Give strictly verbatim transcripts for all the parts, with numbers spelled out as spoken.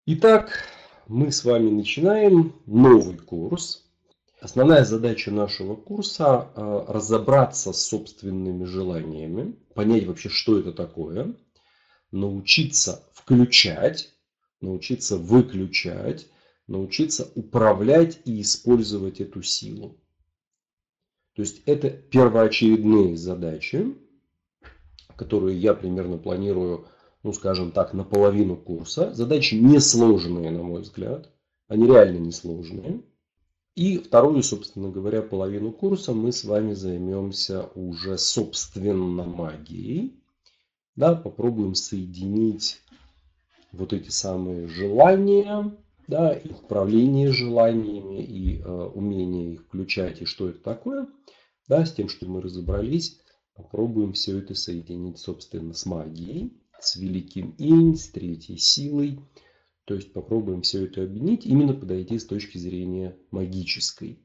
Итак, мы с вами начинаем новый курс. Основная задача нашего курса э, разобраться с собственными желаниями, понять вообще, что это такое, научиться включать, научиться выключать, научиться управлять и использовать эту силу. То есть это первоочередные задачи, которые я примерно планирую, ну скажем так, на половину курса. Задачи несложные, на мой взгляд. Они реально несложные. И вторую, собственно говоря, половину курса мы с вами займемся уже собственно магией. Да, попробуем соединить вот эти самые желания, да, и управление желаниями, и э, умение их включать, и что это такое. Да, с тем, что мы разобрались, попробуем все это соединить, собственно, с магией, с великим инь, с третьей силой. То есть попробуем все это объединить, именно подойти с точки зрения магической.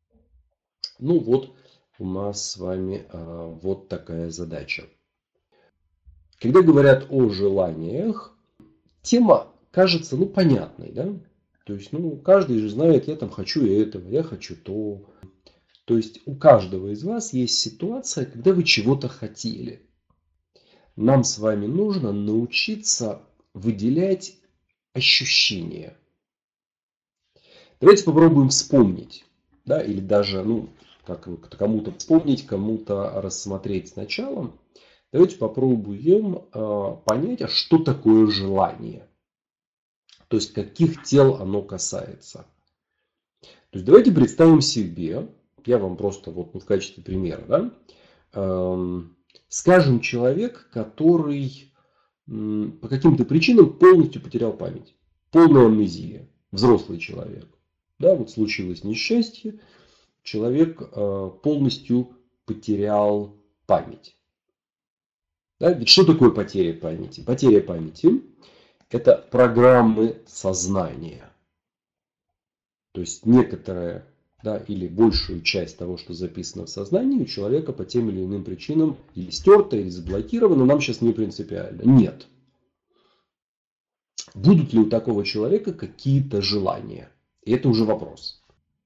Ну вот у нас с вами а, вот такая задача. Когда говорят о желаниях, тема кажется, ну, понятной, да? То есть, ну, каждый же знает, я там хочу этого, я хочу то. То есть у каждого из вас есть ситуация, когда вы чего-то хотели. Нам с вами нужно научиться выделять ощущения. Давайте попробуем вспомнить, да, или даже, ну, как кому-то вспомнить, кому-то рассмотреть сначала. Давайте попробуем э, понять, а что такое желание. То есть каких тел оно касается. То есть давайте представим себе, я вам просто вот в качестве примера, да, э, скажем, человек, который э, по каким-то причинам полностью потерял память. Полная амнезия. Взрослый человек. Да, вот случилось несчастье, человек э, полностью потерял память. Да, ведь что такое потеря памяти? Потеря памяти – это программы сознания. То есть некоторая, да, или большую часть того, что записано в сознании, у человека по тем или иным причинам или стерто, или заблокировано, нам сейчас не принципиально. Нет. Будут ли у такого человека какие-то желания? И это уже вопрос.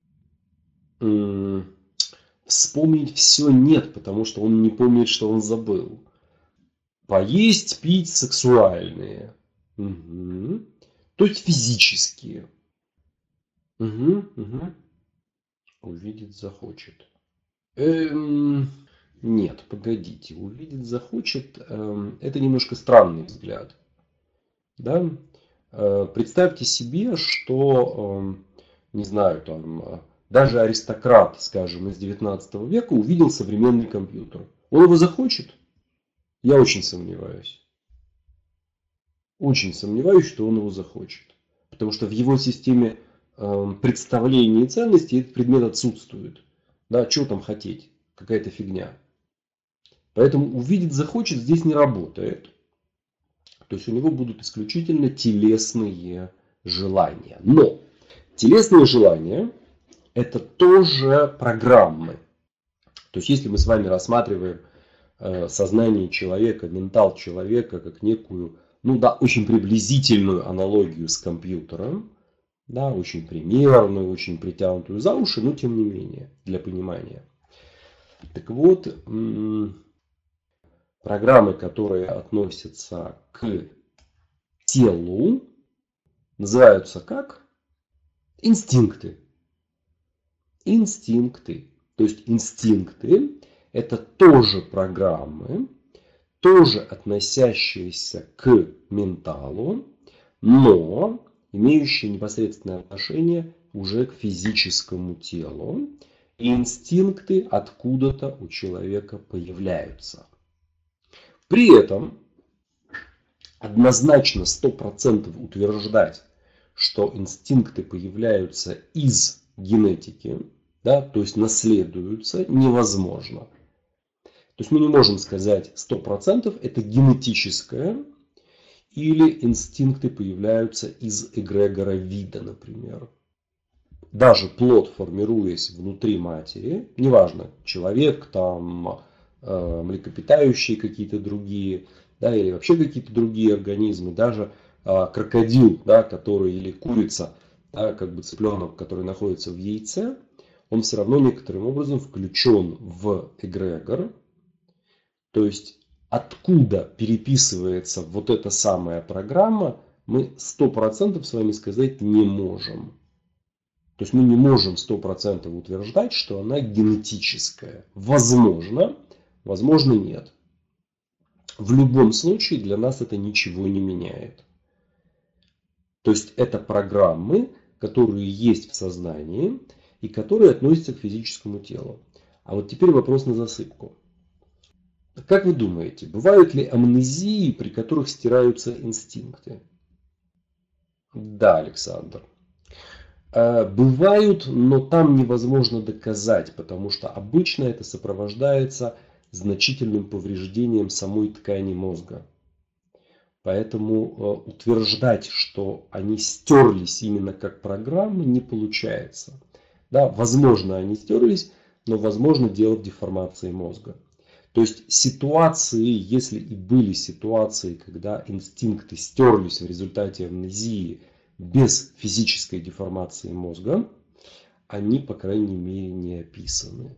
М-м- вспомнить все нет, потому что он не помнит, что он забыл. Поесть, пить, сексуальные. Угу. То есть физические. Угу, угу. Увидеть захочет. Эм, нет, погодите. Увидеть захочет. Эм, это немножко странный взгляд. Да? Э, представьте себе, что, эм, не знаю, там, э, даже аристократ, скажем, из девятнадцатого века увидел современный компьютер. Он его захочет? Я очень сомневаюсь. Очень сомневаюсь, что он его захочет. Потому что в его системе э, представлений и ценностей этот предмет отсутствует. Да, что там хотеть? Какая-то фигня. Поэтому увидеть захочет здесь не работает. То есть у него будут исключительно телесные желания. Но телесные желания – это тоже программы. То есть если мы с вами рассматриваем э, сознание человека, ментал человека как некую, ну да, очень приблизительную аналогию с компьютером, да, очень примерную, очень притянутую за уши, но тем не менее, для понимания. Так вот, программы, которые относятся к телу, называются как? Инстинкты. Инстинкты. То есть инстинкты – это тоже программы, тоже относящиеся к менталу, но имеющие непосредственное отношение уже к физическому телу. И инстинкты откуда-то у человека появляются. При этом однозначно сто процентов утверждать, что инстинкты появляются из генетики, да, то есть наследуются, невозможно. То есть мы не можем сказать сто процентов это генетическое, или инстинкты появляются из эгрегора вида, например. Даже плод, формируясь внутри матери, неважно, человек, там, э, млекопитающие какие-то другие, да, или вообще какие-то другие организмы, даже а, крокодил, да, который или курица, да, как бы цыпленок, который находится в яйце, он все равно некоторым образом включен в эгрегор. То есть откуда переписывается вот эта самая программа, мы сто процентов с вами сказать не можем. То есть мы не можем сто процентов утверждать, что она генетическая. Возможно, возможно нет. В любом случае для нас это ничего не меняет. То есть это программы, которые есть в сознании и которые относятся к физическому телу. А вот теперь вопрос на засыпку. Как вы думаете, бывают ли амнезии, при которых стираются инстинкты? Да, Александр. Бывают, но там невозможно доказать, потому что обычно это сопровождается значительным повреждением самой ткани мозга. Поэтому утверждать, что они стерлись именно как программы, не получается. Да, возможно, они стерлись, но возможно дело в деформации мозга. То есть ситуации, если и были ситуации, когда инстинкты стерлись в результате амнезии без физической деформации мозга, они, по крайней мере, не описаны.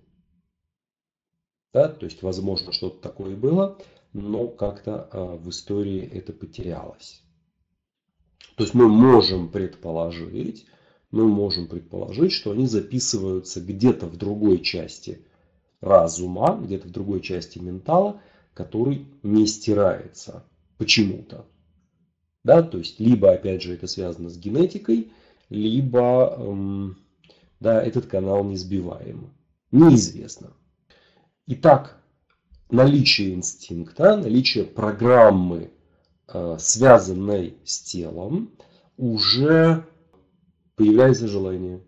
Да? То есть, возможно, что-то такое было, но как-то э, в истории это потерялось. То есть мы можем предположить, мы можем предположить, что они записываются где-то в другой части разума, где-то в другой части ментала, который не стирается почему-то. Да, то есть либо, опять же, это связано с генетикой, либо эм, да, этот канал не сбиваем. Неизвестно. Итак, наличие инстинкта, наличие программы, э, связанной с телом, уже появляется желание.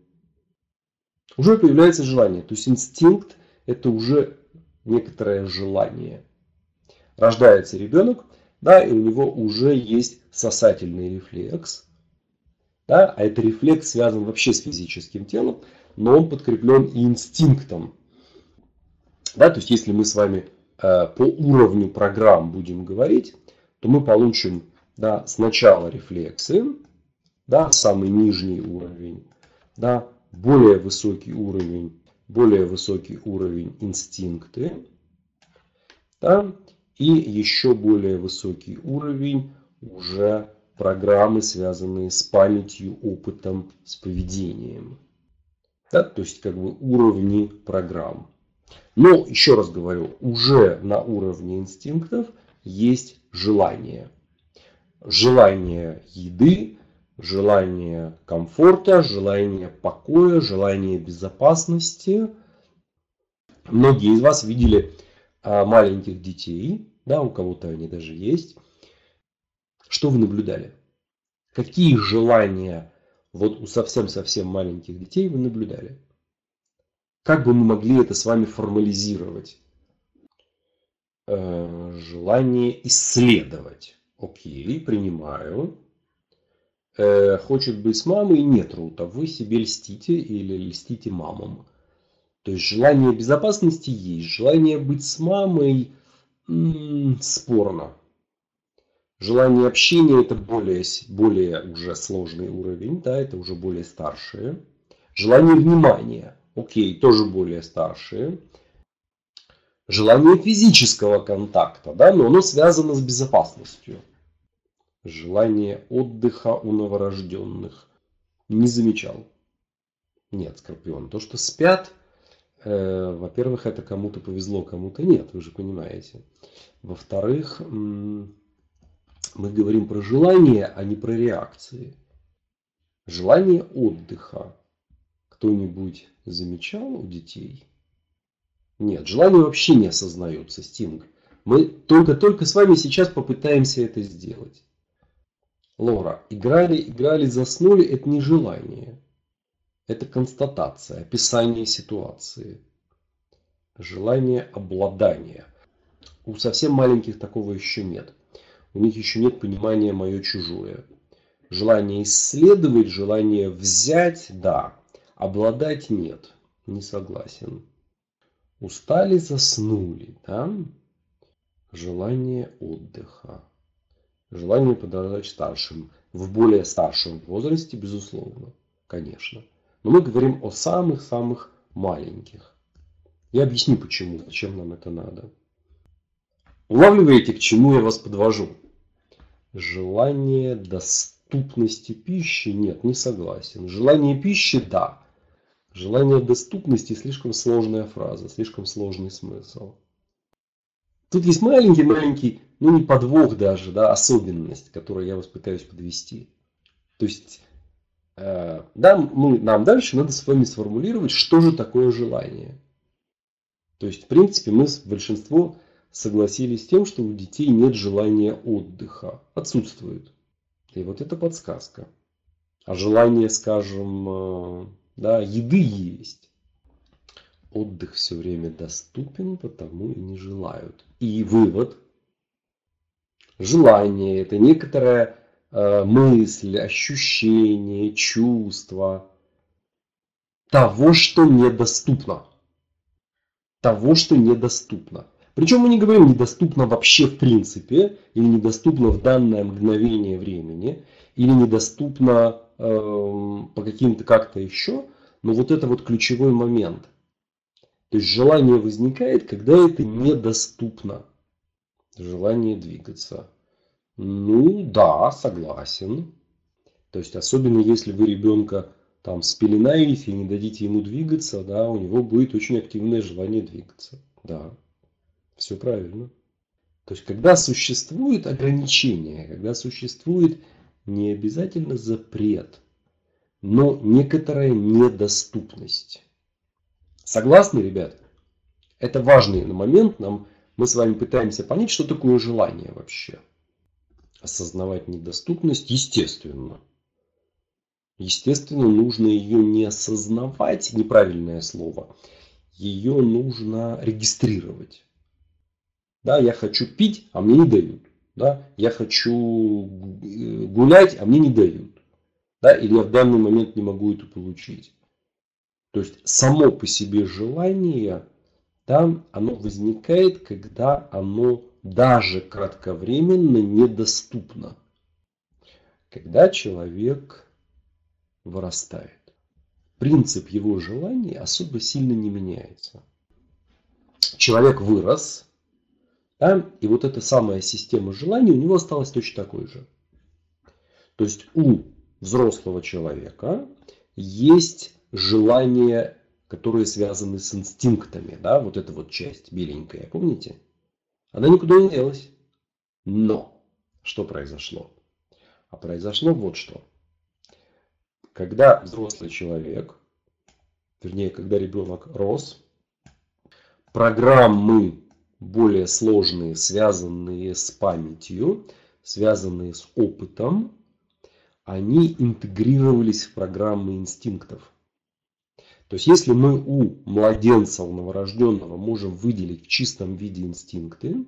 Уже появляется желание. То есть инстинкт — это уже некоторое желание. Рождается ребенок, да, и у него уже есть сосательный рефлекс. Да, а этот рефлекс связан вообще с физическим телом, но он подкреплен и инстинктом. Да, то есть если мы с вами э, по уровню программ будем говорить, то мы получим, да, сначала рефлексы, да, самый нижний уровень, да, более высокий уровень, более высокий уровень инстинкты, да, и еще более высокий уровень уже программы, связанные с памятью, опытом, с поведением. Да, то есть как бы уровни программ. Но, еще раз говорю, уже на уровне инстинктов есть желание. Желание еды, желание комфорта, желание покоя, желание безопасности. Многие из вас видели маленьких детей, да, у кого-то они даже есть. Что вы наблюдали? Какие желания вот у совсем-совсем маленьких детей вы наблюдали? Как бы мы могли это с вами формализировать? Э, желание исследовать. Окей, принимаю. Э, хочет быть с мамой, нет, Рута, вы себе льстите или льстите мамам. То есть желание безопасности есть. Желание быть с мамой м-м, спорно. Желание общения — это более, более уже сложный уровень, да, это уже более старшие. Желание внимания, окей, тоже более старшие. Желание физического контакта, да, но оно связано с безопасностью. Желание отдыха у новорожденных. Не замечал. Нет, Скорпион. То, что спят, э, во-первых, это кому-то повезло, кому-то нет, вы же понимаете. Во-вторых, м- мы говорим про желание, а не про реакции. Желание отдыха. Кто-нибудь замечал у детей? Нет, желание вообще не осознается, Стинг. Мы только-только с вами сейчас попытаемся это сделать. Лора, играли, играли, заснули — это не желание. Это констатация, описание ситуации. Желание обладания. У совсем маленьких такого еще нет. У них еще нет понимания мое-чужое. Желание исследовать, желание взять — да. Обладать — нет. Не согласен. Устали, заснули. Да? Желание отдыха. Желание подражать старшим. В более старшем возрасте, безусловно, конечно. Но мы говорим о самых-самых маленьких. Я объясню почему, зачем нам это надо. Улавливаете, к чему я вас подвожу? Желание доступности пищи? Нет, не согласен. Желание пищи? Да. Желание доступности слишком сложная фраза, слишком сложный смысл. Тут есть маленький-маленький, ну не подвох даже, да, особенность, которую я вас пытаюсь подвести. То есть, э, да, мы, нам дальше надо с вами сформулировать, что же такое желание. То есть, в принципе, мы с большинство согласились с тем, что у детей нет желания отдыха. Отсутствует. И вот это подсказка. А желание, скажем, э, да, еды есть. Отдых все время доступен, потому и не желают. И вывод. Желание – это некоторая э, мысль, ощущение, чувство того, что недоступно. Того, что недоступно. Причем мы не говорим недоступно вообще в принципе, или недоступно в данное мгновение времени, или недоступно э, по каким-то как-то еще. Но вот это вот ключевой момент. То есть желание возникает, когда это недоступно. Желание двигаться. Ну да, согласен. То есть особенно если вы ребенка там спеленаете и не дадите ему двигаться, да, у него будет очень активное желание двигаться. Да, все правильно. То есть когда существует ограничение, когда существует не обязательно запрет, но некоторая недоступность. Согласны, ребят? Это важный момент. Нам, мы с вами пытаемся понять, что такое желание вообще. Осознавать недоступность, естественно. Естественно, нужно ее не осознавать, неправильное слово. Ее нужно регистрировать. Да, я хочу пить, а мне не дают. Да, я хочу гулять, а мне не дают. Да, или я в данный момент не могу это получить. То есть само по себе желание, да, оно возникает, когда оно даже кратковременно недоступно. Когда человек вырастает. Принцип его желания особо сильно не меняется. Человек вырос, да, и вот эта самая система желаний у него осталась точно такой же. То есть у взрослого человека есть желания, которые связаны с инстинктами. Да? Вот эта вот часть беленькая, помните? Она никуда не делась. Но что произошло? А произошло вот что. Когда взрослый человек, вернее, когда ребенок рос, программы более сложные, связанные с памятью, связанные с опытом, они интегрировались в программы инстинктов. То есть, если мы у младенца, у новорожденного можем выделить в чистом виде инстинкты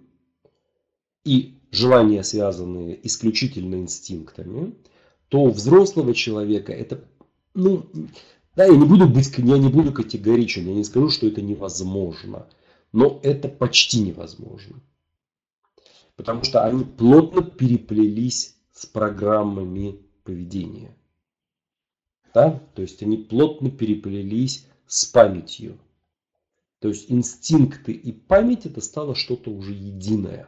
и желания, связанные исключительно инстинктами, то у взрослого человека это, ну, да, я не буду быть, я не буду категоричен, я не скажу, что это невозможно, но это почти невозможно. Потому что они плотно переплелись с программами поведения. Да? То есть они плотно переплелись с памятью. То есть инстинкты и память это стало что-то уже единое.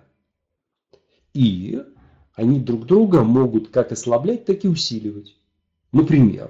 И они друг друга могут как ослаблять, так и усиливать. Например,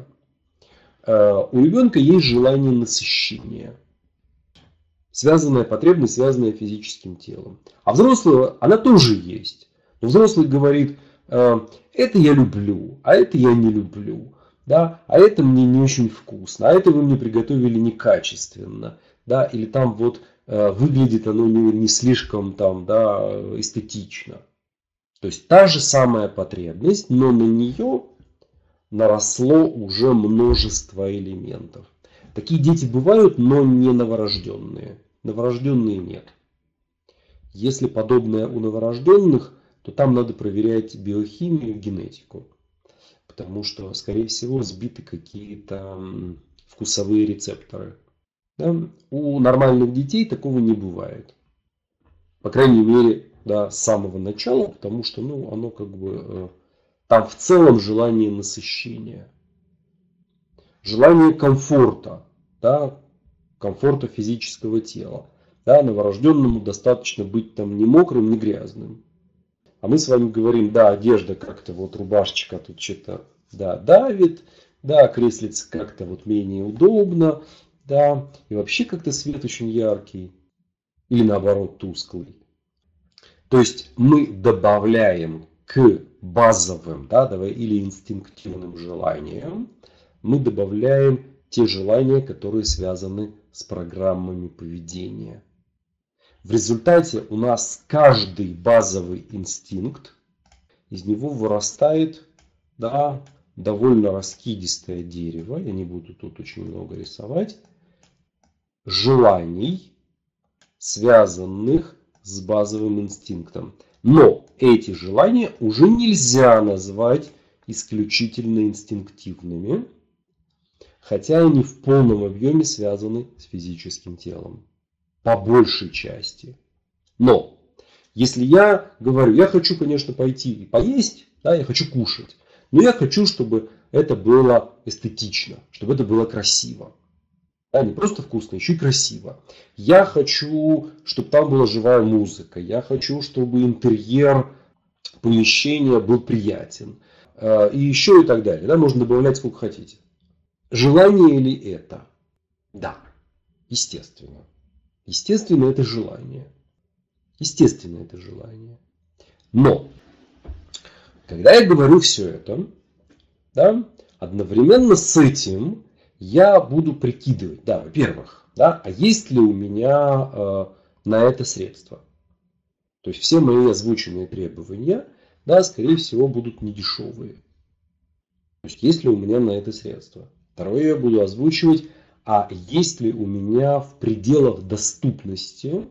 у ребенка есть желание насыщения. Связанная потребность, связанная с физическим телом. А взрослого она тоже есть. Но взрослый говорит, это я люблю, а это я не люблю. Да? А это мне не очень вкусно, а это вы мне приготовили некачественно. Да? Или там вот выглядит оно не, не слишком там, да, эстетично. То есть та же самая потребность, но на нее наросло уже множество элементов. Такие дети бывают, но не новорожденные. Новорожденные нет. Если подобное у новорожденных, то там надо проверять биохимию, генетику. Потому что, скорее всего, сбиты какие-то вкусовые рецепторы. Да? У нормальных детей такого не бывает. По крайней мере, да, с самого начала, потому что, ну, оно как бы, э, там в целом желание насыщения, желание комфорта, да, комфорта физического тела. Да, новорожденному достаточно быть там не мокрым, не грязным. А мы с вами говорим, да, одежда как-то, вот рубашечка тут что-то, да, давит, да, креслице как-то вот менее удобно, да, и вообще как-то свет очень яркий, или наоборот тусклый. То есть мы добавляем к базовым, да, давай, или инстинктивным желаниям, мы добавляем те желания, которые связаны с программами поведения. В результате у нас каждый базовый инстинкт, из него вырастает, да, довольно раскидистое дерево, я не буду тут очень много рисовать, желаний, связанных с базовым инстинктом. Но эти желания уже нельзя назвать исключительно инстинктивными, хотя они в полном объеме связаны с физическим телом. По большей части. Но, если я говорю, я хочу, конечно, пойти и поесть, да, я хочу кушать, но я хочу, чтобы это было эстетично, чтобы это было красиво. Да, не просто вкусно, еще и красиво. Я хочу, чтобы там была живая музыка. Я хочу, чтобы интерьер помещения был приятен. И еще и так далее. Да, можно добавлять сколько хотите. Желание ли это? Да, естественно. Естественно, это желание. Естественно, это желание. Но, когда я говорю все это, да, одновременно с этим я буду прикидывать, да, во-первых, да, а есть ли у меня э, на это средства. То есть все мои озвученные требования, да, скорее всего, будут недешевые. То есть есть ли у меня на это средства. Второе, я буду озвучивать, а есть ли у меня в пределах доступности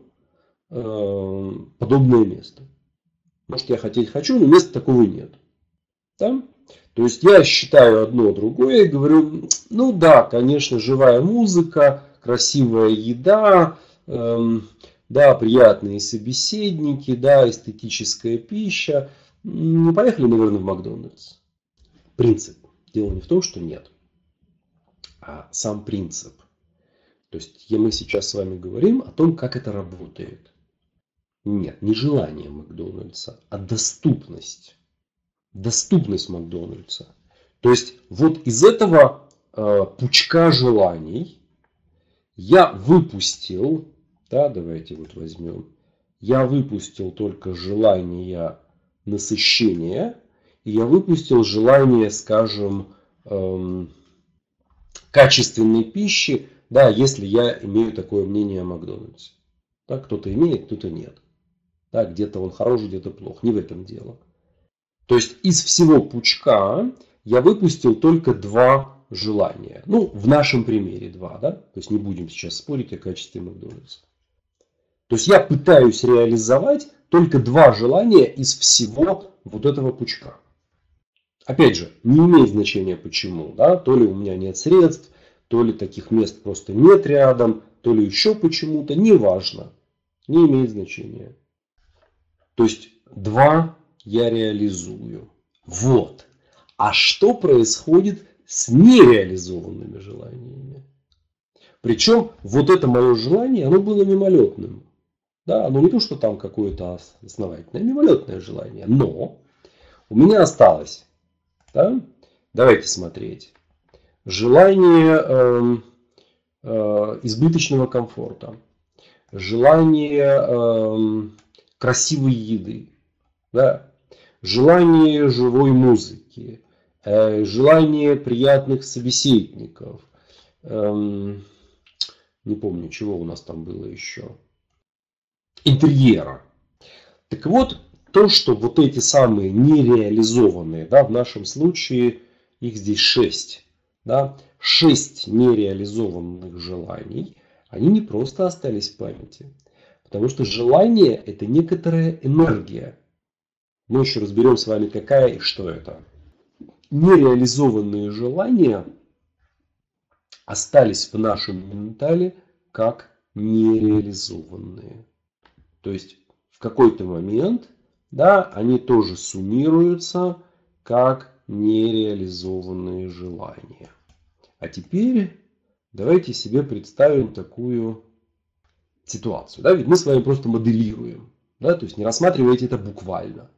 э, подобное место. Может, я хотеть хочу, но места такого нет. Да? То есть я считаю одно другое и говорю, ну да, конечно, живая музыка, красивая еда, эм, да, приятные собеседники, да, эстетическая пища. Не поехали, наверное, в Макдональдс. Принцип. Дело не в том, что нет, а сам принцип. То есть мы сейчас с вами говорим о том, как это работает. Нет, не желание Макдональдса, а доступность. Доступность Макдональдса. То есть вот из этого э, пучка желаний я выпустил, да, давайте вот возьмем, я выпустил только желание насыщения, и я выпустил желание, скажем, эм, качественной пищи, да, если я имею такое мнение о Макдональдсе. Да, кто-то имеет, кто-то нет. Да, где-то он хорош, где-то плох. Не в этом дело. То есть из всего пучка я выпустил только два желания. Ну, в нашем примере два, да? То есть не будем сейчас спорить о качестве Макдональдса. То есть я пытаюсь реализовать только два желания из всего вот этого пучка. Опять же, не имеет значения почему, да? То ли у меня нет средств, то ли таких мест просто нет рядом, то ли еще почему-то, неважно. Не имеет значения. То есть два я реализую. Вот. А что происходит с нереализованными желаниями? Причем вот это мое желание, оно было мимолетным. Да, оно не то, что там какое-то основательное, мимолетное желание. Но у меня осталось, да, давайте смотреть, желание э, э, избыточного комфорта, желание э, красивой еды, да, желание живой музыки, э, желание приятных собеседников, эм, не помню, чего у нас там было еще, интерьера. Так вот, то, что вот эти самые нереализованные, да, в нашем случае их здесь шесть, да, шесть нереализованных желаний, они не просто остались в памяти, потому что желание – это некоторая энергия. Мы еще разберем с вами, какая и что это. Нереализованные желания остались в нашем ментале как нереализованные. То есть в какой-то момент, да, они тоже суммируются как нереализованные желания. А теперь давайте себе представим такую ситуацию. Да? Ведь мы с вами просто моделируем. Да? То есть не рассматривайте это буквально.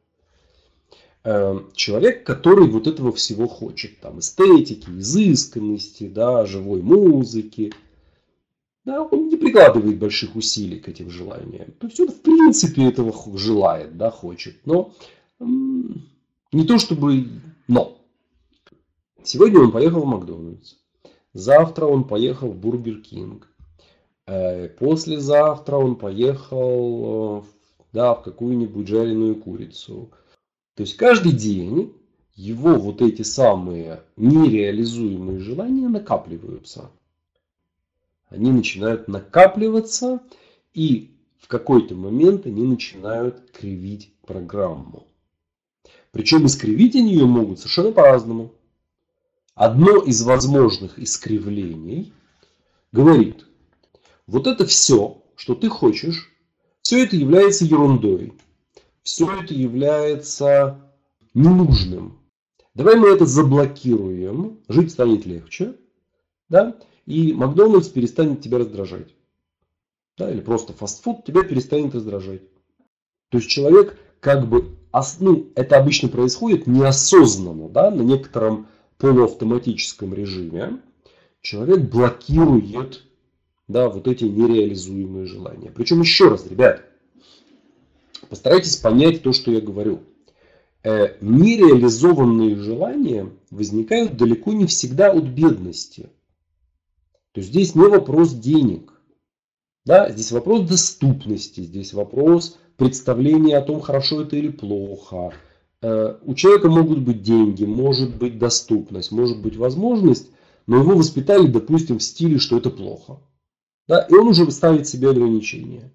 Человек, который вот этого всего хочет. Там, эстетики, изысканности, да, живой музыки. Да, он не прикладывает больших усилий к этим желаниям. То есть он в принципе этого желает, да, хочет. Но не то чтобы но. Сегодня он поехал в Макдональдс. Завтра он поехал в Бургер Кинг. Послезавтра он поехал, да, в какую-нибудь жареную курицу. То есть каждый день его вот эти самые нереализуемые желания накапливаются. Они начинают накапливаться, и в какой-то момент они начинают кривить программу. Причем искривить они ее могут совершенно по-разному. Одно из возможных искривлений говорит: вот это все, что ты хочешь, все это является ерундой. Все это является ненужным. Давай мы это заблокируем, жить станет легче, да? И Макдональдс перестанет тебя раздражать. Да? Или просто фастфуд тебя перестанет раздражать. То есть человек как бы, ну, это обычно происходит неосознанно, да? На некотором полуавтоматическом режиме. Человек блокирует, да, вот эти нереализуемые желания. Причем еще раз, ребят, постарайтесь понять то, что я говорю. Э, нереализованные желания возникают далеко не всегда от бедности. То есть здесь не вопрос денег. Да? Здесь вопрос доступности, здесь вопрос представления о том, хорошо это или плохо. Э, у человека могут быть деньги, может быть доступность, может быть возможность, но его воспитали, допустим, в стиле, что это плохо. Да? И он уже ставит себе ограничения.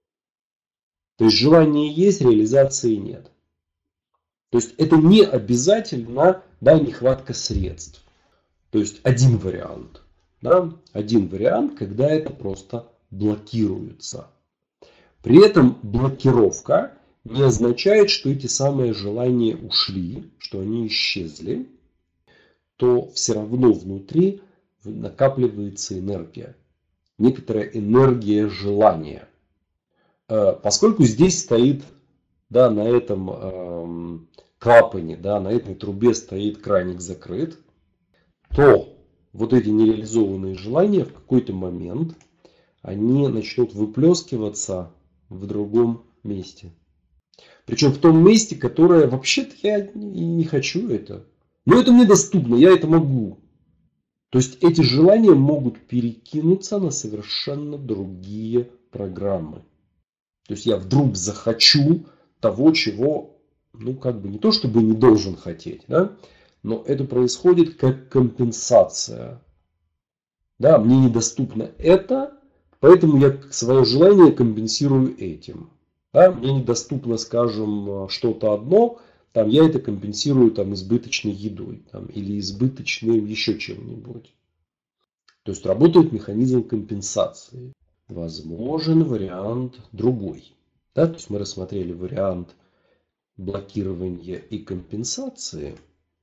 То есть желание есть, реализации нет. То есть это не обязательно, да, нехватка средств. То есть один вариант. Да, один вариант, когда это просто блокируется. При этом блокировка не означает, что эти самые желания ушли, что они исчезли. То все равно внутри накапливается энергия. Некоторая энергия желания. Поскольку здесь стоит, да, на этом э, клапане, да, на этой трубе стоит краник закрыт, то вот эти нереализованные желания в какой-то момент они начнут выплескиваться в другом месте. Причем в том месте, которое вообще-то я и не хочу это. Но это мне доступно, я это могу. То есть эти желания могут перекинуться на совершенно другие программы. То есть я вдруг захочу того, чего, ну как бы не то чтобы не должен хотеть, да, но это происходит как компенсация. Да, мне недоступно это, поэтому я свое желание компенсирую этим. Да, мне недоступно, скажем, что-то одно, там, я это компенсирую там, избыточной едой там, или избыточным еще чем-нибудь. То есть работает механизм компенсации. Возможен вариант другой. Да? То есть мы рассмотрели вариант блокирования и компенсации.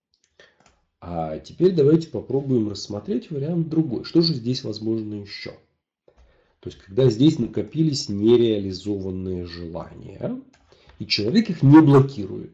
А теперь давайте попробуем рассмотреть вариант другой. Что же здесь возможно еще? То есть когда здесь накопились нереализованные желания, и человек их не блокирует.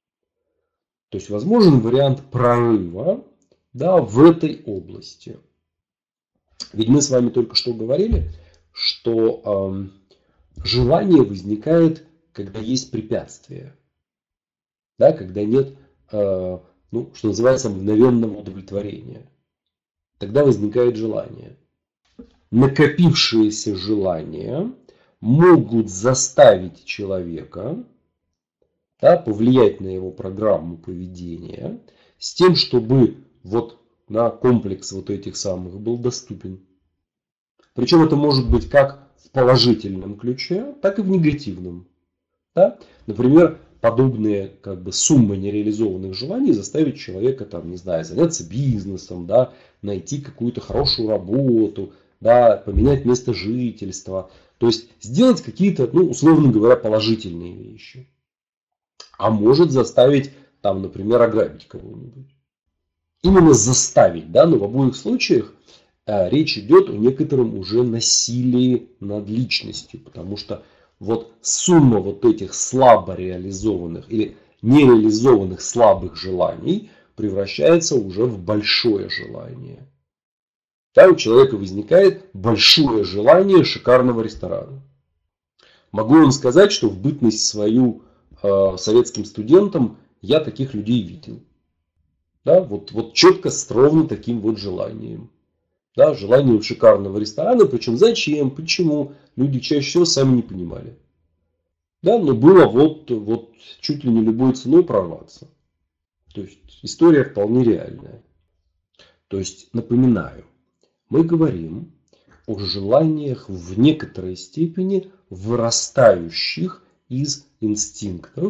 То есть возможен вариант прорыва, да, в этой области. Ведь мы с вами только что говорили, что э, желание возникает, когда есть препятствия. Да, когда нет, э, ну, что называется, мгновенного удовлетворения. Тогда возникает желание. Накопившиеся желания могут заставить человека, да, повлиять на его программу поведения с тем, чтобы вот на комплекс вот этих самых был доступен. Причем это может быть как в положительном ключе, так и в негативном. Да? Например, подобные как бы суммы нереализованных желаний заставить человека там, не знаю, заняться бизнесом, да, найти какую-то хорошую работу, да, поменять место жительства. То есть сделать какие-то, ну, условно говоря, положительные вещи. А может заставить, там, например, ограбить кого-нибудь. Именно заставить, да, но в обоих случаях э, речь идет о некотором уже насилии над личностью, потому что вот сумма вот этих слабо реализованных или нереализованных слабых желаний превращается уже в большое желание. Да, у человека возникает большое желание шикарного ресторана. Могу вам сказать, что в бытность свою э, советским студентом я таких людей видел. Да, вот, вот четко с ровно таким вот желанием. Да, желанием шикарного ресторана, причем зачем, почему, люди чаще всего сами не понимали. Да, но было вот, вот чуть ли не любой ценой прорваться. То есть история вполне реальная. То есть, напоминаю, мы говорим о желаниях в некоторой степени вырастающих из инстинктов,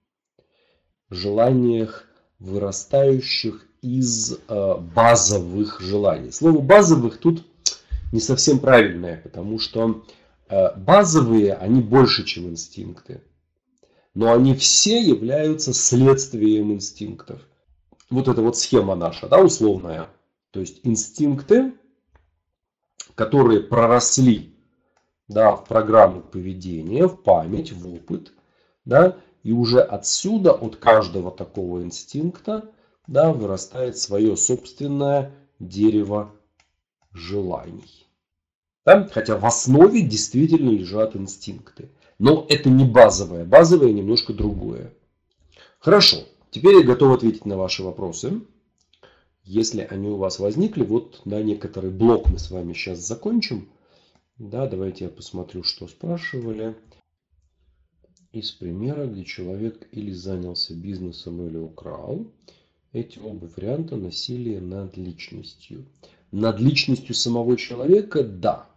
желаниях вырастающих из э, базовых желаний. Слово базовых тут не совсем правильное, потому что э, базовые, они больше, чем инстинкты. Но они все являются следствием инстинктов. Вот эта вот схема наша, да, условная. То есть инстинкты, которые проросли, да, в программу поведения, в память, в опыт, да, и уже отсюда, от каждого такого инстинкта, да, вырастает свое собственное дерево желаний. Да? Хотя в основе действительно лежат инстинкты. Но это не базовое. Базовое немножко другое. Хорошо. Теперь я готов ответить на ваши вопросы. Если они у вас возникли, вот на некоторый блок мы с вами сейчас закончим. Да, давайте я посмотрю, что спрашивали. Из примера, где человек или занялся бизнесом, или украл. Эти оба варианта насилия над личностью. Над личностью самого человека, да.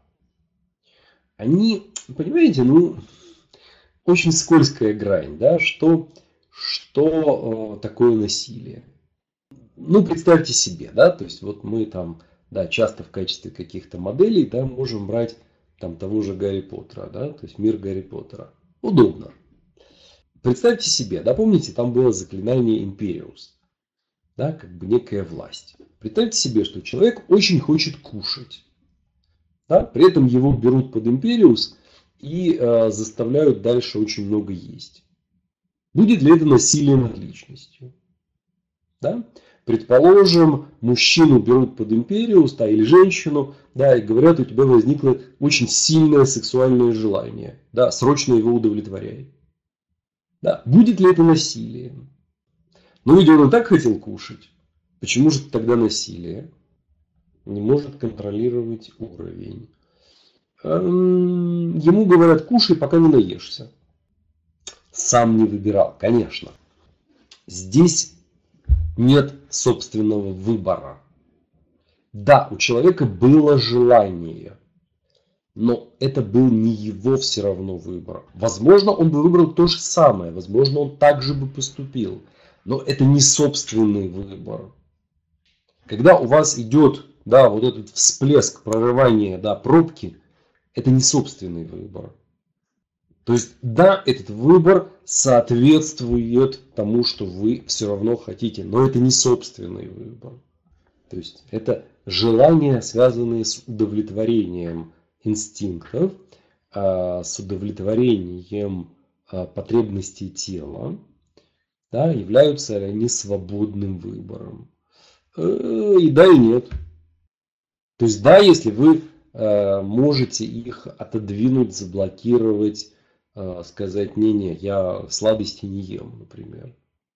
Они, понимаете, ну, очень скользкая грань, да, что, что э, такое насилие. Ну, представьте себе, да, то есть вот мы там, да, часто в качестве каких-то моделей, да, можем брать там того же Гарри Поттера, да, то есть мир Гарри Поттера. Удобно. Представьте себе, да, помните, там было заклинание Империус, да, как бы некая власть. Представьте себе, что человек очень хочет кушать, да, при этом его берут под Империус и э, заставляют дальше очень много есть. Будет ли это насилие над личностью? Да? Предположим, мужчину берут под Империус, да, или женщину, да, и говорят, у тебя возникло очень сильное сексуальное желание, да, срочно его удовлетворяй. Да. Будет ли это насилием? Ну ведь он и так хотел кушать. Почему же тогда насилие? Не может контролировать уровень. Ему говорят, кушай, пока не наешься. Сам не выбирал, конечно. Здесь нет собственного выбора. Да, у человека было желание, но это был не его все равно выбор. Возможно, он бы выбрал то же самое, возможно, он так же бы поступил, но это не собственный выбор. Когда у вас идет, да, вот этот всплеск прорывания, да, пробки, это не собственный выбор. То есть, да, этот выбор соответствует тому, что вы все равно хотите, но это не собственный выбор. То есть, это желания, связанные с удовлетворением инстинктов, с удовлетворением потребностей тела, да, являются они свободным выбором. И да, и нет. То есть, да, если вы можете их отодвинуть, заблокировать, сказать, не-не, я сладости не ем, например.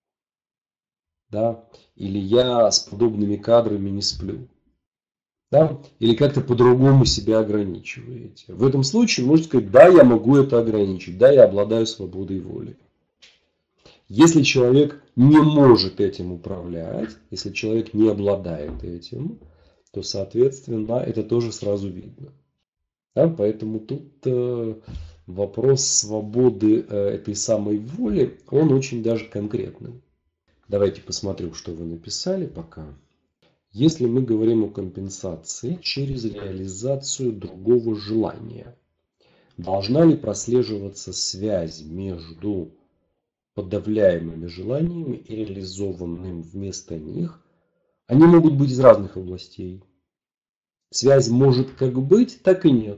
Да? Или я с подобными кадрами не сплю. Да? Или как-то по-другому себя ограничиваете. В этом случае можете сказать, да, я могу это ограничить, да, я обладаю свободой воли. Если человек не может этим управлять, если человек не обладает этим, то, соответственно, это тоже сразу видно. Да? Поэтому тут э, вопрос свободы э, этой самой воли, он очень даже конкретный. Давайте посмотрю, что вы написали пока. Если мы говорим о компенсации через реализацию другого желания, должна ли прослеживаться связь между подавляемыми желаниями и реализованным вместо них? Они могут быть из разных областей. Связь может как быть, так и нет.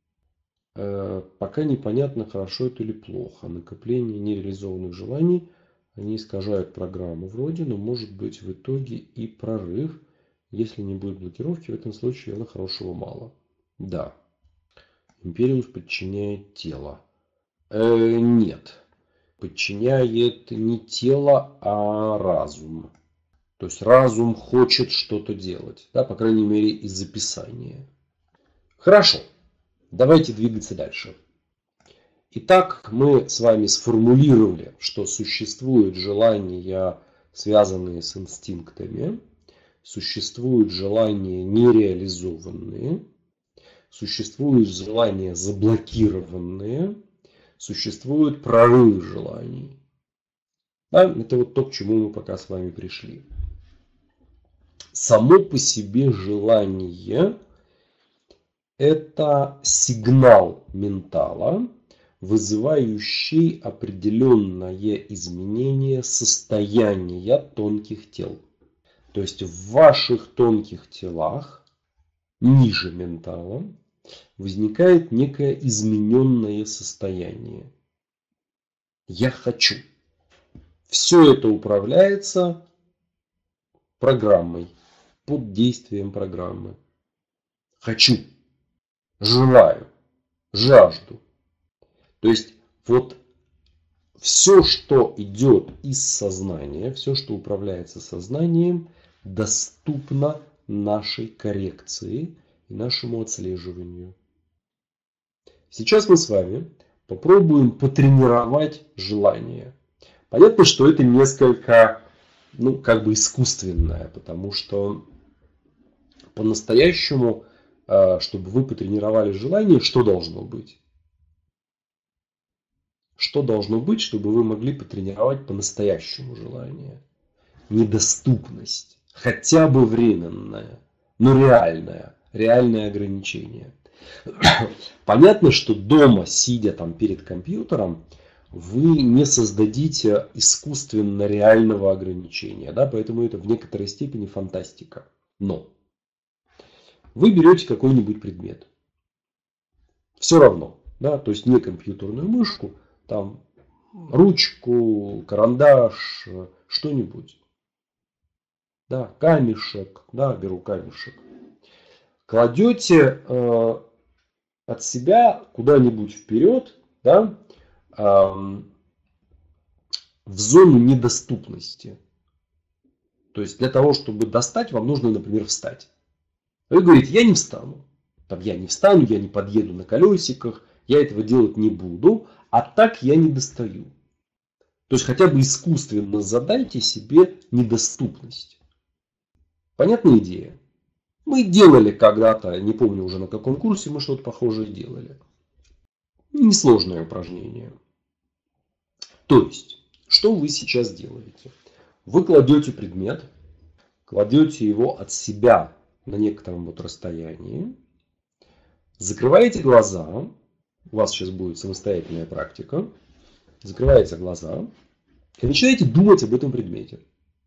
Пока непонятно, хорошо это или плохо. Накопление нереализованных желаний, они искажают программу вроде, но может быть в итоге и прорыв. Если не будет блокировки, в этом случае она хорошего мало. Да. Империус подчиняет тело. Э, нет. Подчиняет не тело, а разум. То есть разум хочет что-то делать. Да, по крайней мере из описания. Хорошо. Давайте двигаться дальше. Итак, мы с вами сформулировали, что существуют желания, связанные с инстинктами. Существуют желания нереализованные. Существуют желания заблокированные. Существуют прорывы желаний. Да, это вот то, к чему мы пока с вами пришли. Само по себе желание – это сигнал ментала, вызывающий определенное изменение состояния тонких тел. То есть в ваших тонких телах, ниже ментала, возникает некое измененное состояние. Я хочу. Все это управляется программой, под действием программы. Хочу, желаю, жажду. То есть вот все, что идет из сознания, все, что управляется сознанием, доступно нашей коррекции и нашему отслеживанию. Сейчас мы с вами попробуем потренировать желание. Понятно, что это несколько, ну, как бы искусственное, потому что по-настоящему, чтобы вы потренировали желание, что должно быть? Что должно быть, чтобы вы могли потренировать по-настоящему желание? Недоступность, хотя бы временная, но реальная, реальное ограничение. Понятно, что дома, сидя там перед компьютером, вы не создадите искусственно реального ограничения, да, поэтому это в некоторой степени фантастика. Но вы берете какой-нибудь предмет, все равно, да, то есть не компьютерную мышку, там ручку, карандаш, что-нибудь, да, камешек, да, беру камешек, кладете э, от себя куда-нибудь вперед, да, э, в зону недоступности. То есть для того, чтобы достать, вам нужно, например, встать. Вы говорите, я не встану. Там, я не встану, я не подъеду на колесиках, я этого делать не буду, а так я не достаю. То есть хотя бы искусственно задайте себе недоступность. Понятная идея? Мы делали когда-то, не помню уже на каком курсе, мы что-то похожее делали. Несложное упражнение. То есть, что вы сейчас делаете? Вы кладете предмет, кладете его от себя на некотором вот расстоянии, закрываете глаза, у вас сейчас будет самостоятельная практика, закрываете глаза и начинаете думать об этом предмете.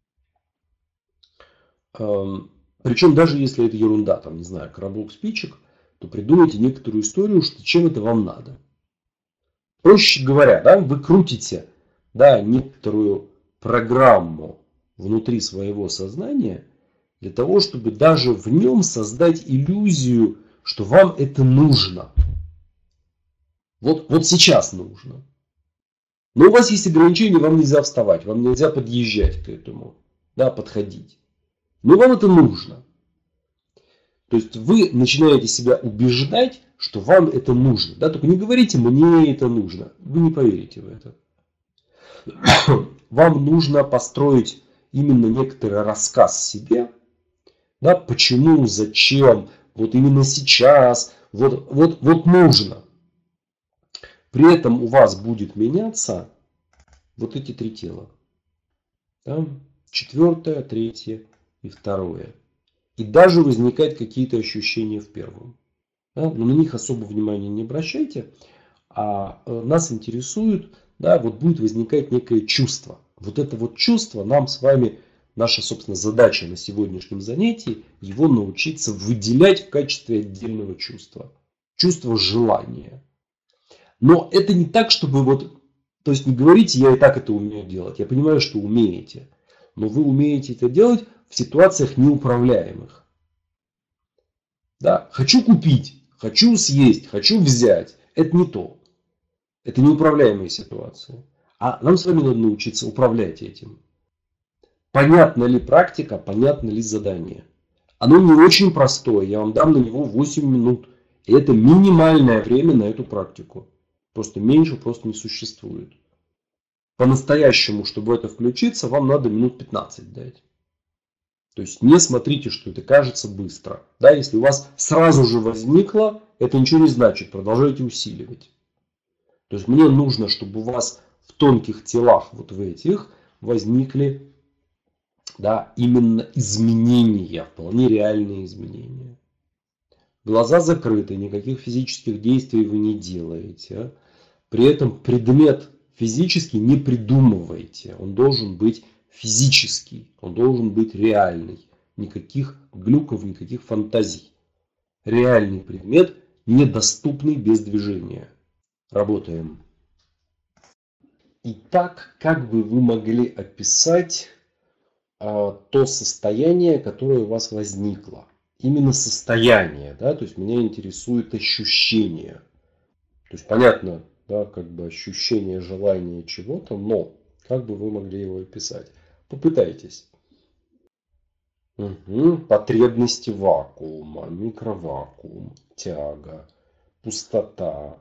Причем даже если это ерунда, там, не знаю, коробок спичек, то придумайте некоторую историю, что чем это вам надо. Проще говоря, да, вы крутите, да, некоторую программу внутри своего сознания для того, чтобы даже в нем создать иллюзию, что вам это нужно. Вот, вот сейчас нужно. Но у вас есть ограничения, вам нельзя вставать, вам нельзя подъезжать к этому, да, подходить. Но вам это нужно. То есть вы начинаете себя убеждать, что вам это нужно. Да? Только не говорите, мне это нужно. Вы не поверите в это. Вам нужно построить именно некоторый рассказ себе. Да? Почему, зачем, вот именно сейчас, вот, вот, вот нужно. При этом у вас будет меняться вот эти три тела. Да? Четвертое, третье и второе. и даже возникать какие-то ощущения в первом. Да? Но на них особо внимания не обращайте, а нас интересует, да, вот будет возникать некое чувство. Вот это вот чувство нам с вами, наша, собственно, задача на сегодняшнем занятии, его научиться выделять в качестве отдельного чувства. Чувство желания. Но это не так, чтобы вот, то есть не говорите, я и так это умею делать. Я понимаю, что умеете. Но вы умеете это делать в ситуациях неуправляемых. Да? Хочу купить, хочу съесть, хочу взять. Это не то. Это неуправляемые ситуации. А нам с вами надо научиться управлять этим. Понятна ли практика, понятно ли задание. Оно не очень простое. Я вам дам на него восемь минут. И это минимальное время на эту практику. Просто меньше просто не существует. По-настоящему, чтобы в это включиться, вам надо минут пятнадцать дать. То есть не смотрите, что это кажется быстро. Да, если у вас сразу же возникло, это ничего не значит. Продолжайте усиливать. То есть мне нужно, чтобы у вас в тонких телах, вот в этих, возникли, да, именно изменения, вполне реальные изменения. Глаза закрыты, никаких физических действий вы не делаете. При этом предмет физически не придумывайте. Он должен быть физический, он должен быть реальный. Никаких глюков, никаких фантазий. Реальный предмет, недоступный без движения. Работаем. Итак, как бы вы могли описать а, то состояние, которое у вас возникло? Именно состояние, да, то есть меня интересует ощущение. То есть понятно, да, как бы ощущение, желание чего-то, но как бы вы могли его описать? Попытайтесь. Угу. Потребности вакуума, микровакуум, тяга, пустота.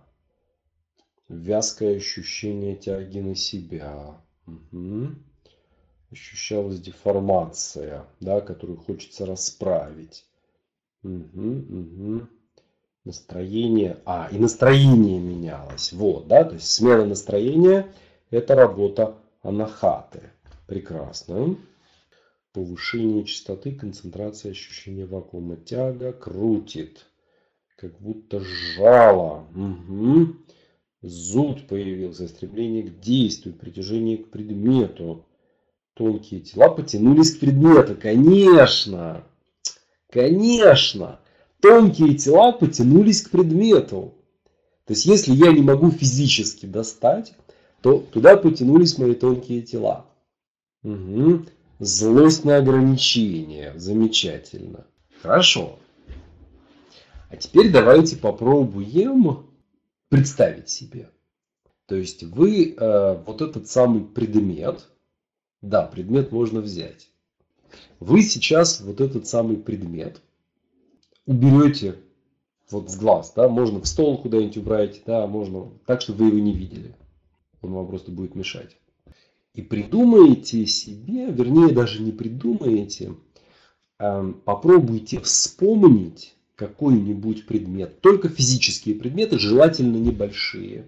Вязкое ощущение тяги на себя. Угу. Ощущалась деформация, да, которую хочется расправить. Угу, угу. Настроение. А, и настроение менялось. Вот, да, то есть смена настроения — это работа анахаты. Прекрасно. Повышение частоты, концентрация, ощущение вакуума, тяга, крутит. Как будто сжало. Угу. Зуд появился, стремление к действию, притяжение к предмету. Тонкие тела потянулись к предмету. Конечно! Конечно! Тонкие тела потянулись к предмету. То есть, если я не могу физически достать, то туда потянулись мои тонкие тела. Угу. Злость на ограничение. Замечательно. Хорошо. А теперь давайте попробуем представить себе. То есть вы э, вот этот самый предмет, да, предмет можно взять. Вы сейчас вот этот самый предмет уберете вот с глаз, да, можно в стол куда-нибудь убрать, да, можно так, чтобы вы его не видели. Он вам просто будет мешать. И придумаете себе, вернее даже не придумаете, э, попробуйте вспомнить какой-нибудь предмет, только физические предметы, желательно небольшие,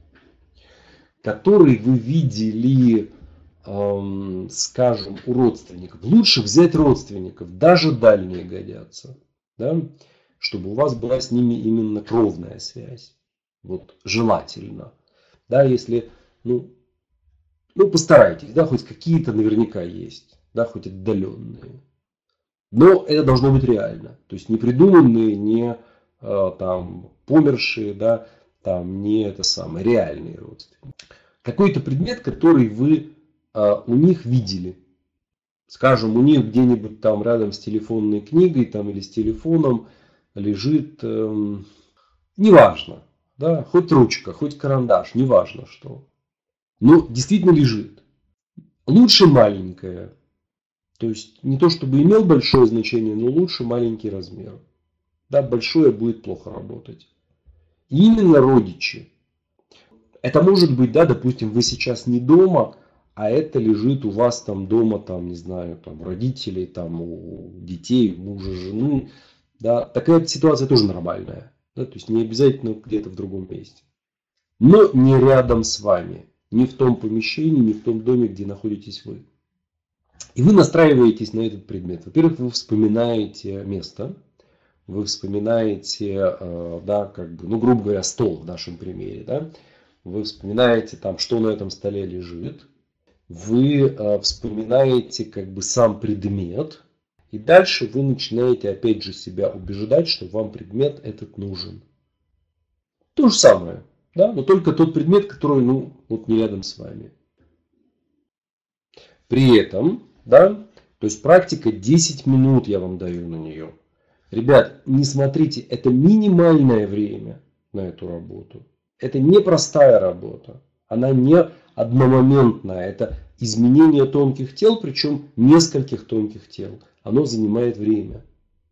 которые вы видели, эм, скажем, у родственников. Лучше взять родственников, даже дальние годятся, да, чтобы у вас была с ними именно кровная связь. Вот желательно. Да, если, ну, ну постарайтесь, да, хоть какие-то наверняка есть, да, хоть отдаленные. Но это должно быть реально. То есть не придуманные, не э, там помершие, да, там не это самое, реальные родственники. Какой-то предмет, который вы э, у них видели. Скажем, у них где-нибудь там рядом с телефонной книгой там, или с телефоном лежит, э, неважно, да, хоть ручка, хоть карандаш, неважно что. Но действительно лежит. Лучше маленькая. То есть не то чтобы имел большое значение, но лучше маленький размер. Да, большое будет плохо работать. И именно родичи. Это может быть, да, допустим, вы сейчас не дома, а это лежит у вас там дома, там, не знаю, там, родителей, там, у детей, мужа, жены. Да, такая ситуация тоже нормальная. Да, то есть не обязательно где-то в другом месте. Но не рядом с вами. Не в том помещении, не в том доме, где находитесь вы. И вы настраиваетесь на этот предмет. Во-первых, вы вспоминаете место, вы вспоминаете, да, как бы, ну, грубо говоря, стол в нашем примере, да, вы вспоминаете там, что на этом столе лежит, вы вспоминаете как бы сам предмет, и дальше вы начинаете опять же себя убеждать, что вам предмет этот нужен. То же самое, да, но только тот предмет, который, ну, вот не рядом с вами. При этом, да, то есть практика десять минут я вам даю на нее. Ребят, не смотрите, это минимальное время на эту работу. Это непростая работа. Она не одномоментная. Это изменение тонких тел, причем нескольких тонких тел. Оно занимает время.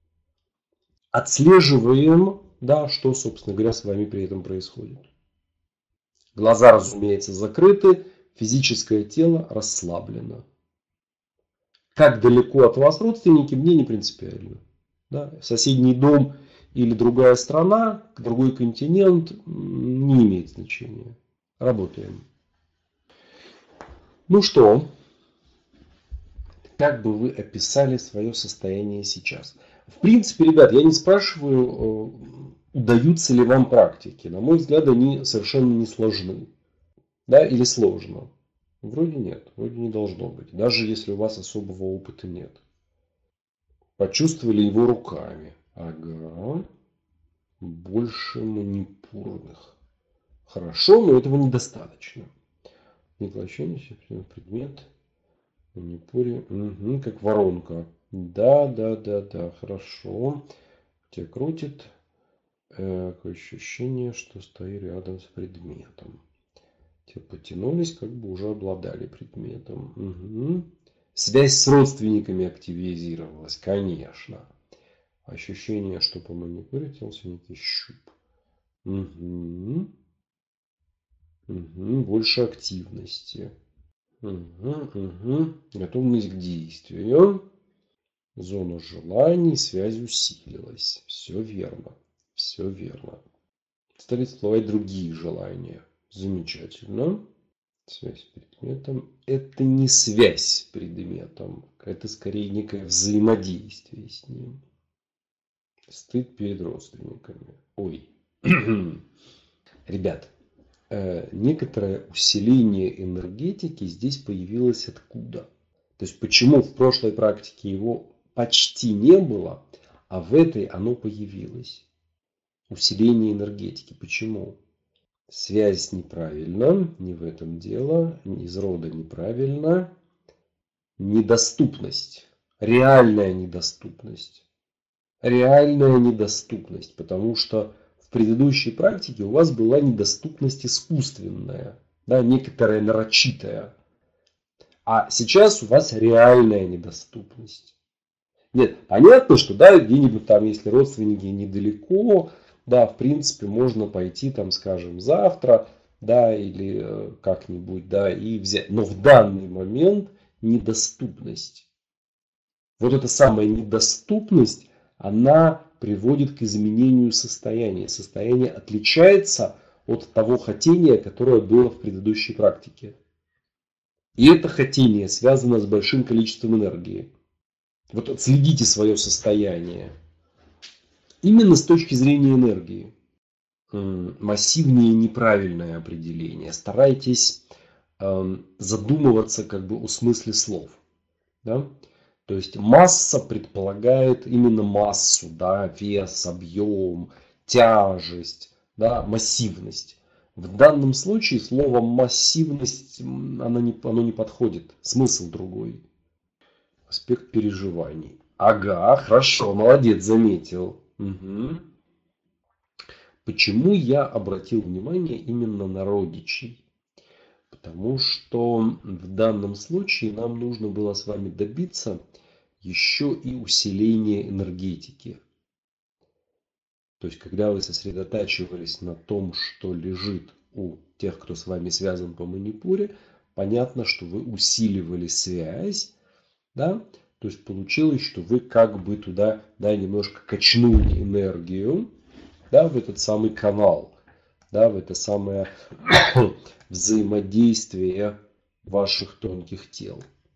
Отслеживаем, да, что, собственно говоря, с вами при этом происходит. Глаза, разумеется, закрыты, физическое тело расслаблено. Как далеко от вас родственники, мне не принципиально. Да? Соседний дом или другая страна, другой континент не имеет значения. Работаем. Ну что, как бы вы описали свое состояние сейчас? В принципе, ребят, я не спрашиваю, удаются ли вам практики. На мой взгляд, они совершенно не сложны. Да, или сложно. Вроде нет, вроде не должно быть. Даже если у вас особого опыта нет. Почувствовали его руками. Ага. Больше манипурных. Хорошо, но этого недостаточно. Неглощение, предмет. Манипуре. Угу, как воронка. Да, да, да, да, хорошо. Тебя крутит. Э, такое ощущение, что стою рядом с предметом. Те потянулись, как бы уже обладали предметом. Угу. Связь с родственниками активизировалась, конечно. Ощущение, что по манипуре тянулся некий щуп. Угу. Угу. Больше активности. Угу, угу. Готовность к действию. Зона желаний, связь усилилась. Все верно. Все верно. Стали всплывать другие желания. Замечательно. Связь с предметом. Это не связь с предметом. Это скорее некое взаимодействие с ним. Стыд перед родственниками. Ой. Ребят, некоторое усиление энергетики здесь появилось откуда? То есть почему в прошлой практике его почти не было, а в этой оно появилось? Усиление энергетики. Почему? Связь неправильна, не в этом дело, из рода неправильно. Недоступность, реальная недоступность. Реальная недоступность, потому что в предыдущей практике у вас была недоступность искусственная, да, некоторая нарочитая. А сейчас у вас реальная недоступность. Нет, понятно, что да, где-нибудь там, если родственники недалеко, да, в принципе, можно пойти там, скажем, завтра, да, или э, как-нибудь, да, и взять. Но в данный момент недоступность. Вот эта самая недоступность, она приводит к изменению состояния. Состояние отличается от того хотения, которое было в предыдущей практике. И это хотение связано с большим количеством энергии. Вот отследите свое состояние. Именно с точки зрения энергии. Массивнее неправильное определение. Старайтесь э, задумываться как бы о смысле слов. Да? То есть масса предполагает именно массу, да, вес, объем, тяжесть, да, массивность. В данном случае слово массивность оно не, оно не подходит. Смысл другой. Аспект переживаний. Ага, хорошо, молодец, заметил. Угу. Почему я обратил внимание именно на родичей? Потому что в данном случае нам нужно было с вами добиться еще и усиления энергетики. То есть, когда вы сосредотачивались на том, что лежит у тех, кто с вами связан по манипуре, понятно, что вы усиливали связь, да? То есть получилось, что вы как бы туда, да, немножко качнули энергию, да, в этот самый канал, да, в это самое взаимодействие ваших тонких тел.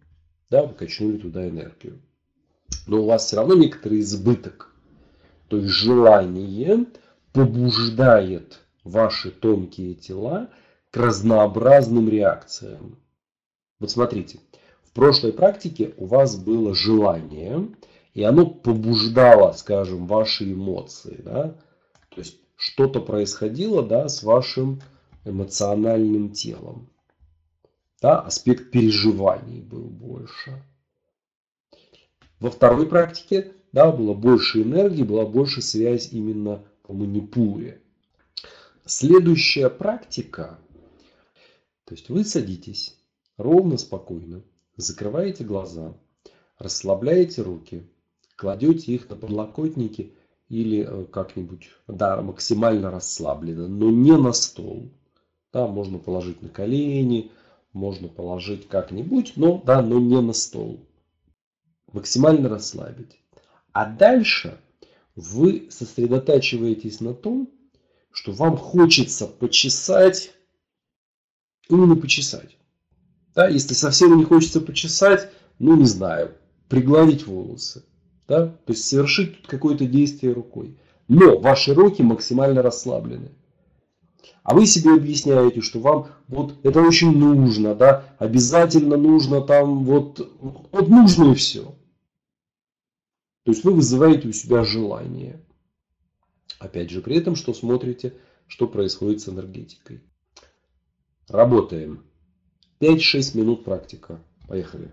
да, вы качнули туда энергию. Но у вас все равно некоторый избыток. То есть желание побуждает ваши тонкие тела к разнообразным реакциям. Вот смотрите, в прошлой практике у вас было желание, и оно побуждало, скажем, ваши эмоции. Да? То есть что-то происходило, да, с вашим эмоциональным телом. Да? Аспект переживаний был больше. Во второй практике, да, было больше энергии, была больше связь именно по манипуре. Следующая практика, то есть вы садитесь ровно, спокойно, закрываете глаза, расслабляете руки, кладете их на подлокотники или как-нибудь, да, максимально расслабленно, но не на стол. Да, можно положить на колени, можно положить как-нибудь, но, да, но не на стол. Максимально расслабить. А дальше вы сосредотачиваетесь на том, что вам хочется почесать, именно почесать. Да, если совсем не хочется почесать, ну не знаю, пригладить волосы. Да? То есть совершить тут какое-то действие рукой. Но ваши руки максимально расслаблены. А вы себе объясняете, что вам вот это очень нужно, да, обязательно нужно там вот, вот нужно и все. То есть вы вызываете у себя желание. Опять же, при этом, что смотрите, что происходит с энергетикой. Работаем. пять-шесть минут практика. Поехали.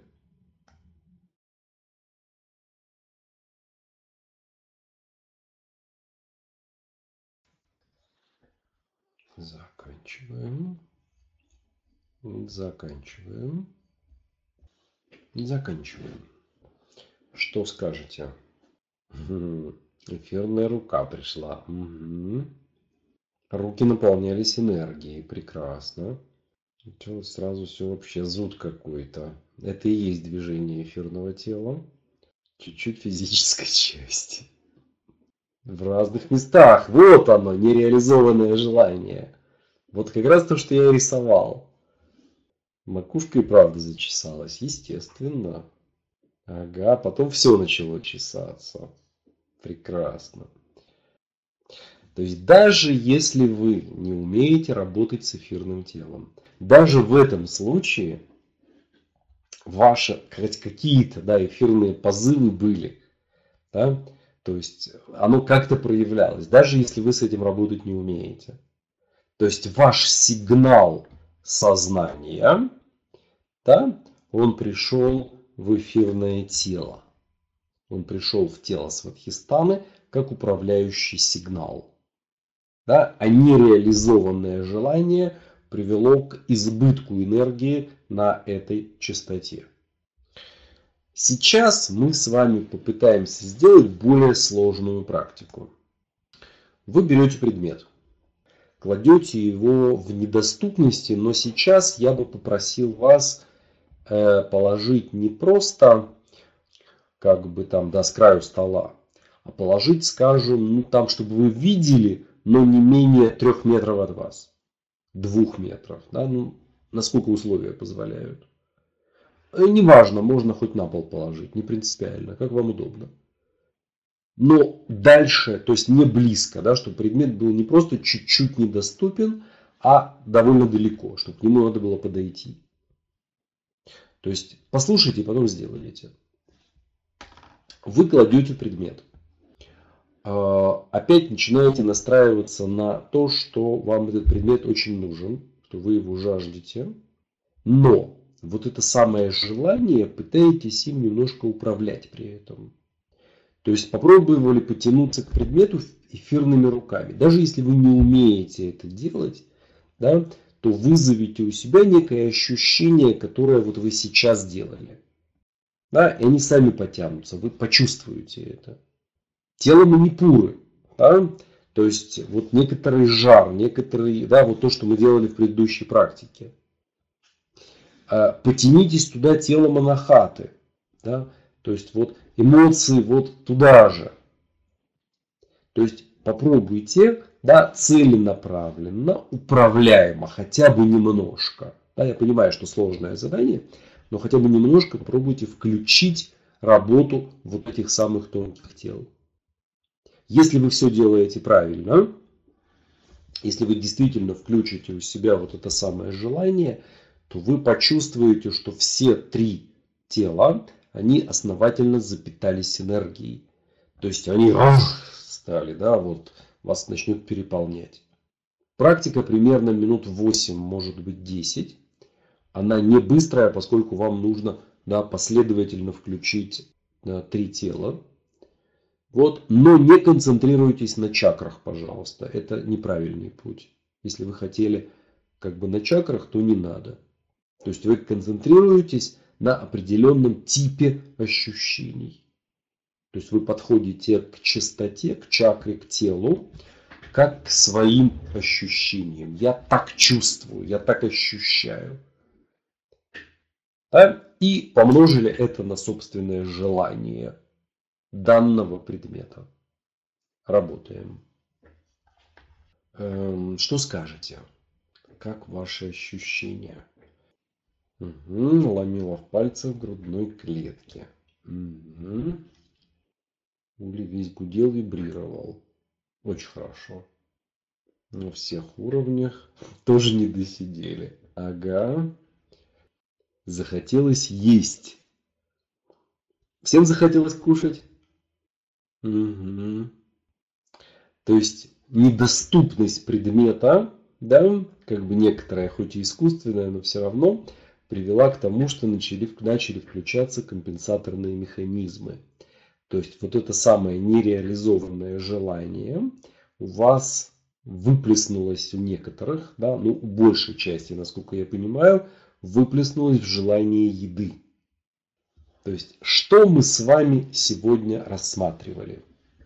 Заканчиваем. Заканчиваем. Заканчиваем. Что скажете? Эфирная рука пришла. Угу. Руки наполнялись энергией. Прекрасно. Что сразу все вообще зуд какой-то. Это и есть движение эфирного тела. Чуть-чуть физической части. В разных местах. Вот оно, нереализованное желание. Вот как раз то, что я рисовал. Макушка и правда зачесалась. Естественно. Ага, потом все начало чесаться. Прекрасно. То есть даже если вы не умеете работать с эфирным телом, даже в этом случае ваши какие-то, да, эфирные позывы были. Да? То есть оно как-то проявлялось, даже если вы с этим работать не умеете. То есть ваш сигнал сознания, да, он пришел в эфирное тело. Он пришел в тело Свадхистаны как управляющий сигнал. Да, а нереализованное желание привело к избытку энергии на этой частоте. Сейчас мы с вами попытаемся сделать более сложную практику. Вы берете предмет, кладете его в недоступности, но сейчас я бы попросил вас положить не просто как бы там, да, с краю стола, а положить, скажем, ну там, чтобы вы видели, но не менее трех метров от вас, двух метров, да, ну, насколько условия позволяют. Неважно, можно хоть на пол положить, не принципиально, как вам удобно. Но дальше, то есть не близко, да, чтобы предмет был не просто чуть-чуть недоступен, а довольно далеко, чтобы к нему надо было подойти. То есть послушайте и потом сделайте. Вы кладете предмет. Опять начинаете настраиваться на то, что вам этот предмет очень нужен, что вы его жаждете. Но вот это самое желание пытаетесь им немножко управлять при этом. То есть попробовали потянуться к предмету эфирными руками. Даже если вы не умеете это делать, да, то вызовите у себя некое ощущение, которое вот вы сейчас делали. Да, и они сами потянутся, вы почувствуете это. Тело манипуры. Да? То есть вот некоторый жар, некоторый, да, вот то, что мы делали в предыдущей практике. Потянитесь туда тело манахаты. Да? То есть вот эмоции вот туда же. То есть попробуйте, да, целенаправленно, управляемо, хотя бы немножко. Да, я понимаю, что сложное задание, но хотя бы немножко попробуйте включить работу вот этих самых тонких тел. Если вы все делаете правильно, если вы действительно включите у себя вот это самое желание, то вы почувствуете, что все три тела, они основательно запитались энергией. То есть они стали, да, вот вас начнет переполнять. Практика примерно минут восемь, может быть десять. Она не быстрая, поскольку вам нужно, да, последовательно включить, да, три тела. Вот. Но не концентрируйтесь на чакрах, пожалуйста. Это неправильный путь. Если вы хотели как бы на чакрах, то не надо. То есть вы концентрируетесь на определенном типе ощущений. То есть вы подходите к чистоте, к чакре, к телу, как к своим ощущениям. Я так чувствую, я так ощущаю. Да? И помножили это на собственное желание данного предмета. Работаем. Эм, что скажете? Как ваши ощущения? Угу, ломило в пальцы в грудной клетке. Угу. Ули весь гудел, вибрировал. Очень хорошо. На всех уровнях. Тоже не досидели. Ага. Захотелось есть. Всем захотелось кушать? Угу. То есть недоступность предмета, да, как бы некоторая, хоть и искусственная, но все равно привела к тому, что начали, начали включаться компенсаторные механизмы. То есть вот это самое нереализованное желание у вас выплеснулось у некоторых, да, ну у большей части, насколько я понимаю, выплеснулось в желание еды. То есть что мы с вами сегодня рассматривали?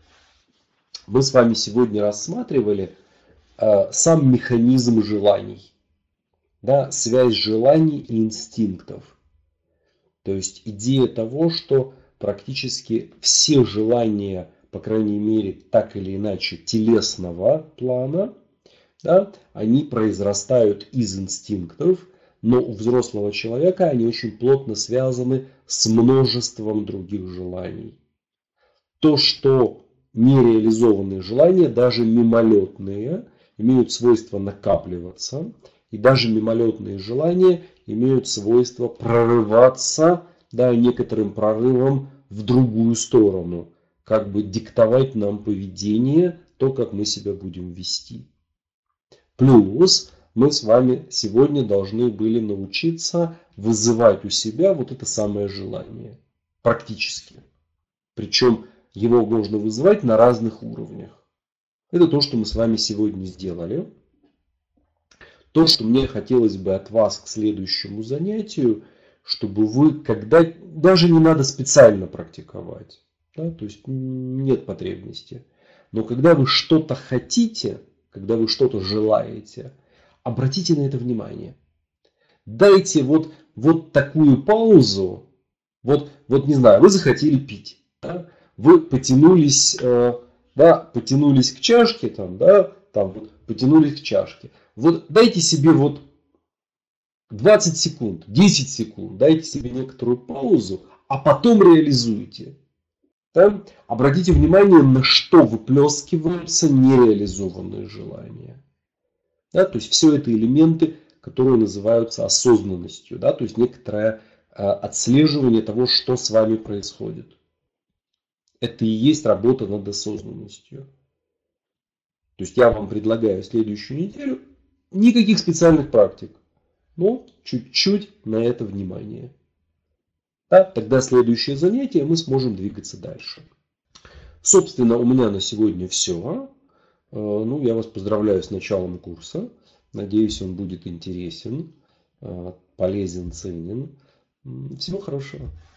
Мы с вами сегодня рассматривали э, сам механизм желаний, да, связь желаний и инстинктов. То есть идея того, что практически все желания, по крайней мере, так или иначе телесного плана, да, они произрастают из инстинктов, но у взрослого человека они очень плотно связаны с множеством других желаний. То, что нереализованные желания, даже мимолетные, имеют свойство накапливаться. И даже мимолетные желания имеют свойство прорываться, да, некоторым прорывом в другую сторону. Как бы диктовать нам поведение, то, как мы себя будем вести. Плюс мы с вами сегодня должны были научиться вызывать у себя вот это самое желание. Практически. Причем его можно вызывать на разных уровнях. Это то, что мы с вами сегодня сделали. То, что мне хотелось бы от вас к следующему занятию, чтобы вы, когда даже не надо специально практиковать, да, то есть нет потребности, но когда вы что-то хотите, когда вы что-то желаете, обратите на это внимание. Дайте вот, вот такую паузу, вот, вот не знаю, вы захотели пить, да? Вы потянулись, э, да, потянулись к чашке, там, да, там, вот, потянулись к чашке. Вот дайте себе вот двадцать секунд, десять секунд, дайте себе некоторую паузу, а потом реализуйте. Да? Обратите внимание, на что выплескиваются нереализованные желания. Да? То есть все это элементы, которые называются осознанностью, да? То есть некоторое э, отслеживание того, что с вами происходит. Это и есть работа над осознанностью. То есть я вам предлагаю следующую неделю никаких специальных практик, но чуть-чуть на это внимание. Да? Тогда следующее занятие мы сможем двигаться дальше. Собственно, у меня на сегодня все. Ну, я вас поздравляю с началом курса. Надеюсь, он будет интересен, полезен, ценен. Всего хорошего.